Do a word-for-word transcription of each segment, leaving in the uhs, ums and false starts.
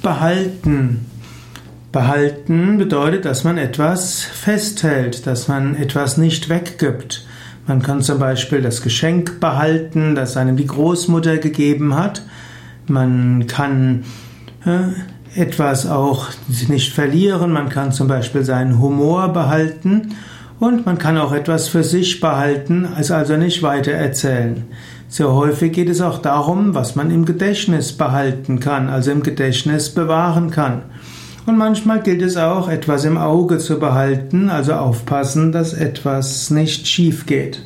Behalten. Behalten bedeutet, dass man etwas festhält, dass man etwas nicht weggibt. Man kann zum Beispiel das Geschenk behalten, das einem die Großmutter gegeben hat. Man kann äh, etwas auch nicht verlieren. Man kann zum Beispiel seinen Humor behalten. Und man kann auch etwas für sich behalten, es also nicht weitererzählen. Sehr häufig geht es auch darum, was man im Gedächtnis behalten kann, also im Gedächtnis bewahren kann. Und manchmal gilt es auch, etwas im Auge zu behalten, also aufpassen, dass etwas nicht schief geht.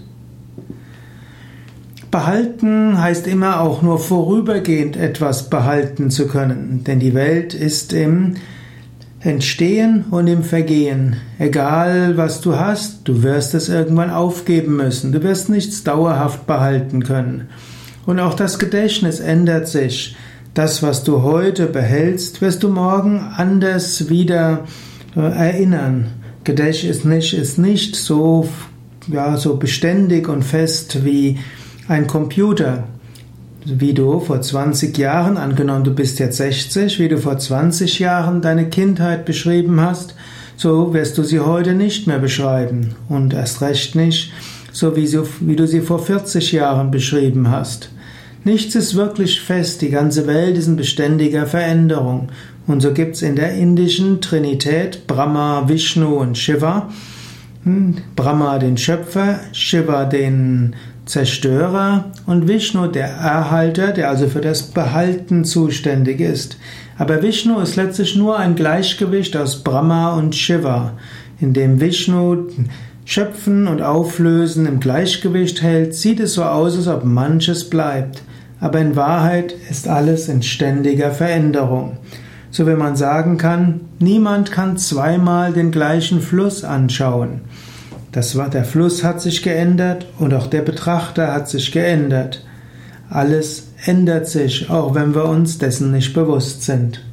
Behalten heißt immer auch nur vorübergehend etwas behalten zu können, denn die Welt ist im Entstehen und im Vergehen. Egal, was du hast, du wirst es irgendwann aufgeben müssen. Du wirst nichts dauerhaft behalten können. Und auch das Gedächtnis ändert sich. Das, was du heute behältst, wirst du morgen anders wieder erinnern. Gedächtnis ist nicht, ist nicht so, ja, so beständig und fest wie ein Computer. Wie du vor zwanzig Jahren, angenommen du bist jetzt sechzig, wie du vor zwanzig Jahren deine Kindheit beschrieben hast, so wirst du sie heute nicht mehr beschreiben. Und erst recht nicht, so wie, sie, wie du sie vor vierzig Jahren beschrieben hast. Nichts ist wirklich fest, die ganze Welt ist in beständiger Veränderung. Und so gibt es in der indischen Trinität Brahma, Vishnu und Shiva. Brahma den Schöpfer, Shiva den Zerstörer und Vishnu der Erhalter, der also für das Behalten zuständig ist. Aber Vishnu ist letztlich nur ein Gleichgewicht aus Brahma und Shiva, in dem Vishnu Schöpfen und Auflösen im Gleichgewicht hält, sieht es so aus, als ob manches bleibt. Aber in Wahrheit ist alles in ständiger Veränderung. So wie man sagen kann, niemand kann zweimal den gleichen Fluss anschauen. Das war, der Fluss hat sich geändert und auch der Betrachter hat sich geändert. Alles ändert sich, auch wenn wir uns dessen nicht bewusst sind.